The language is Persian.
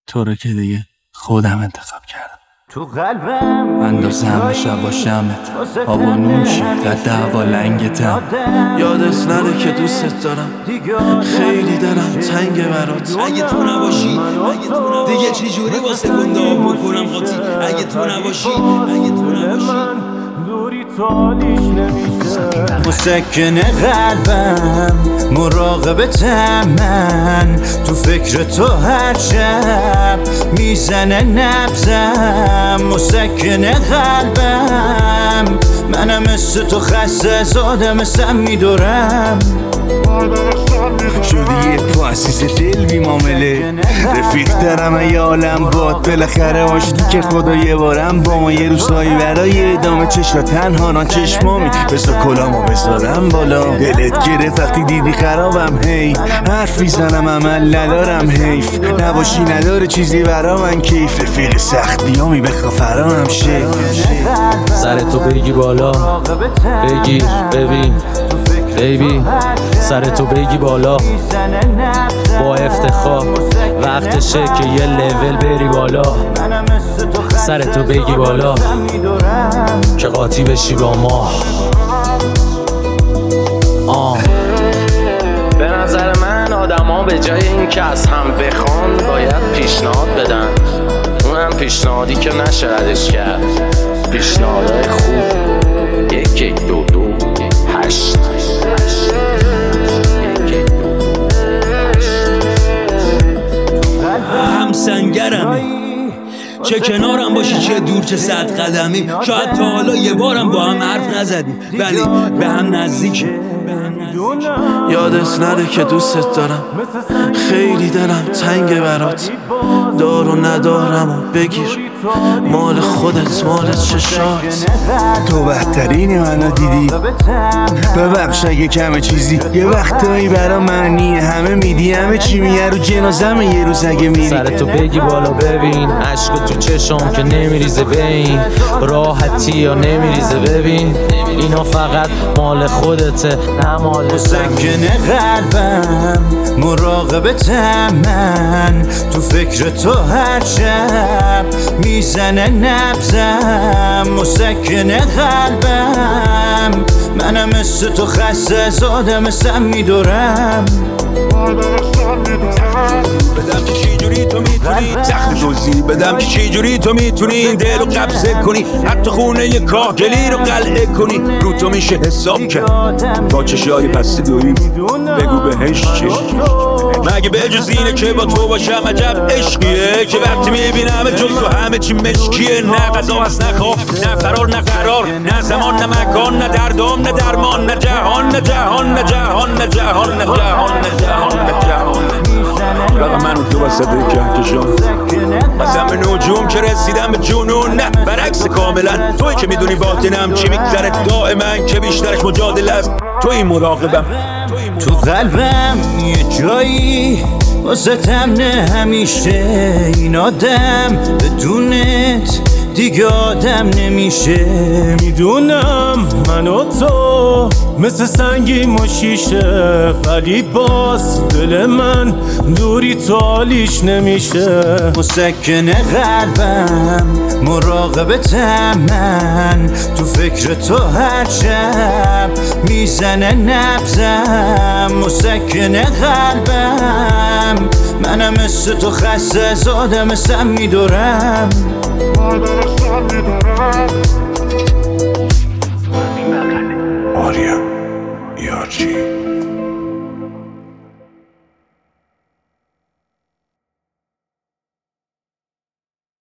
تو رو که دیگه خودم انتخاب کردم. تو قلبم اندازه همه شب با شمت آب و نوشی قد دعوا لنگتم. یادت نره که دوستت دارم، خیلی دلم تنگ برات. اگه تو نباشی دیگه چی جوری واسه گنده آب بکنم قاطی. اگه تو نباشی دوری تالیش نمیشه. مسکن قلبم مراقبتم، من تو فکر تو هر شب میزنه نبضم. مسکن قلبم منم مثل تو خسته از آدم میدورم. شدی یه پا عزیز دل بی معامله، رفیق دارم ای عالم باد. بالاخره آشتی که خدا یه بارم با ما یه روزایی برای ادامه چشم تنها چشمامی. بذار کلامو بذارم بالا، دلت گرفت وقتی دیدی خرابم. هی حرف میزنم عمل ندارم، حیف نباشی نداره چیزی برا من کیف. رفیق سختیامی بخوا فرامم شه. سر تو بگی بالا بگیر ببین بیبی، سر تو بگی بالا با افتخار. وقتشه که یه لول بری بالا. سر تو بگی بالا که قاطی بشی با ما. به نظر من آدم ها به جای این که از هم بخوان باید پیشنهاد بدن. اونم پیشنهادی که نشه ردش کرد. پیشنهادهای خوب 1 1 2 2 8. هم سنگرمی، چه کنارم باشی چه دور چه 100 قدمی. شاید تا حالا یه بارم با هم حرف نزدیم ولی به هم نزدیکه. یادت نره که دوستت دارم، خیلی دلم تنگ برات. دار و ندارم و بگیر، مال خودت مال چشات. تو بهترین منو دیدی، ببخش اگه کمه چیزی. یه وقتایی برا معنی همه میدی، همه چی میگه رو جنازم یه روز اگه میری. سر تو بگی بالا ببین عشق تو چشم که نمیریزه بین. راحتی یا نمیریزه ببین، اینا فقط مال خودته نه مال مسکن قلبم مراقبتم، من تو فکر تو هر شب میزنه نبضم. مسکن قلبم منم مثل تو خسته از آدم میدورم. بدم که چی جوری تو میتونی زخم توضیح بدم که چی جوری تو میتونی این دل رو قبضه کنی. حتی خونه یه کاهگلی رو قلعه کنی. رو تو میشه حساب کرد با چشای پس دویی. بگو بهش چشم مگه به جز اینه که با تو باشم عجب عشقیه که وقتی میبینم جز تو همه چی مشکیه. نه غذا هست نه خواب نه فرار نه قرار، نه زمان نه مکان نه دردام نه درمان، نه جهان نه جهان نه جهان نه جهان نه جهان نه جهان نه جهان. فقط من و تو وسط کهکشان قسم به نجوم که رسیدم به جنون. نه برعکس کاملا توی که میدونی باطنم چی میگذره دائما که بیشترش مجادله است. توی مراقبم تو قلبم یه جایی واسطم نه همیشه. این آدم بدونت دیگه آدم نمیشه. میدونم من و تو مثل سنگیم و شیشه، ولی باز دل من دوری تالیش نمیشه. مسکن قلبم مراقبتم، من تو فکر تو هر شب میزنه نبضم. مسکن قلبم منم مثل تو خسته از آدم میدورم. آریا یارچی